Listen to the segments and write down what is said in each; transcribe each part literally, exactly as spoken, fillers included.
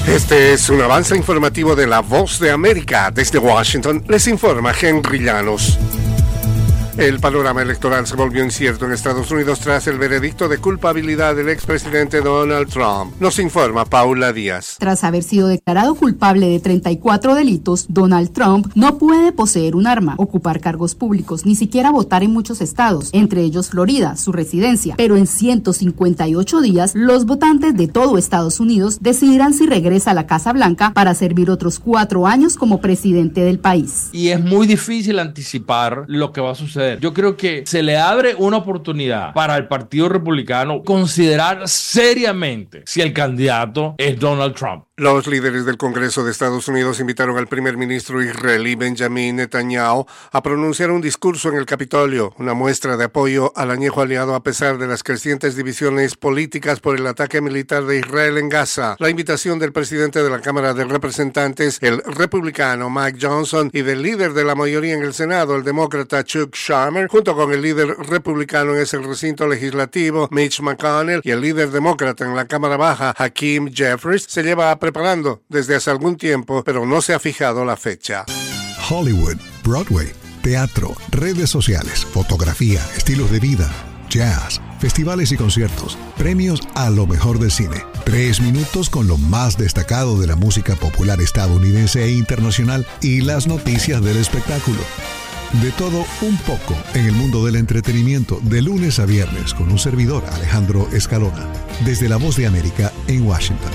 Este es un avance informativo de La Voz de América. Desde Washington les informa Henry Llanos. El panorama electoral se volvió incierto en Estados Unidos tras el veredicto de culpabilidad del expresidente Donald Trump. Nos informa Paula Díaz. Tras haber sido declarado culpable de treinta y cuatro delitos, Donald Trump no puede poseer un arma, ocupar cargos públicos, ni siquiera votar en muchos estados, entre ellos Florida, su residencia. Pero en ciento cincuenta y ocho días, los votantes de todo Estados Unidos decidirán si regresa a la Casa Blanca para servir otros cuatro años como presidente del país. Y es muy difícil anticipar lo que va a suceder. Yo creo que se le abre una oportunidad para el Partido Republicano considerar seriamente si el candidato es Donald Trump. Los líderes del Congreso de Estados Unidos invitaron al primer ministro israelí Benjamin Netanyahu a pronunciar un discurso en el Capitolio, una muestra de apoyo al añejo aliado a pesar de las crecientes divisiones políticas por el ataque militar de Israel en Gaza. La invitación del presidente de la Cámara de Representantes, el republicano Mike Johnson, y del líder de la mayoría en el Senado, el demócrata Chuck Schumer, junto con el líder republicano en ese recinto legislativo, Mitch McConnell, y el líder demócrata en la Cámara Baja, Hakeem Jeffries, se lleva a preparando desde hace algún tiempo, pero no se ha fijado la fecha. Hollywood, Broadway, teatro, redes sociales, fotografía, estilos de vida, jazz, festivales y conciertos, premios a lo mejor del cine. Tres minutos con lo más destacado de la música popular estadounidense e internacional y las noticias del espectáculo. De todo un poco en el mundo del entretenimiento, de lunes a viernes, con un servidor, Alejandro Escalona, desde La Voz de América en Washington.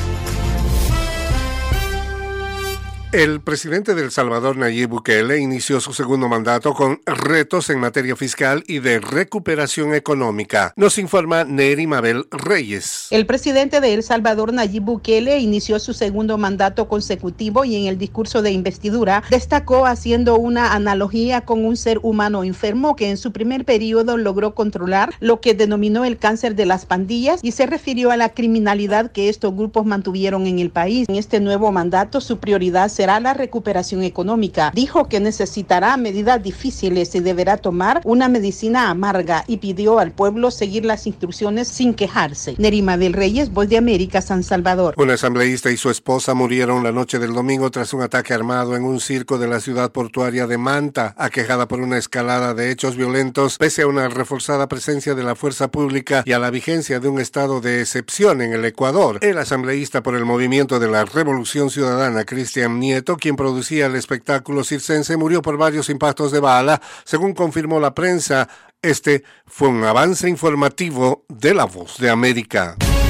El presidente de El Salvador, Nayib Bukele, inició su segundo mandato con retos en materia fiscal y de recuperación económica. Nos informa Neri Mabel Reyes. El presidente de El Salvador, Nayib Bukele, inició su segundo mandato consecutivo y en el discurso de investidura destacó haciendo una analogía con un ser humano enfermo que en su primer periodo logró controlar lo que denominó el cáncer de las pandillas y se refirió a la criminalidad que estos grupos mantuvieron en el país. En este nuevo mandato, su prioridad se será la recuperación económica. Dijo que necesitará medidas difíciles y deberá tomar una medicina amarga y pidió al pueblo seguir las instrucciones sin quejarse. Nerima del Reyes, Voz de América, San Salvador. Un asambleísta y su esposa murieron la noche del domingo tras un ataque armado en un circo de la ciudad portuaria de Manta, aquejada por una escalada de hechos violentos pese a una reforzada presencia de la fuerza pública y a la vigencia de un estado de excepción en el Ecuador. El asambleísta por el Movimiento de la Revolución Ciudadana, Cristian Nieto, quien producía el espectáculo circense, murió por varios impactos de bala, según confirmó la prensa. Este fue un avance informativo de La Voz de América.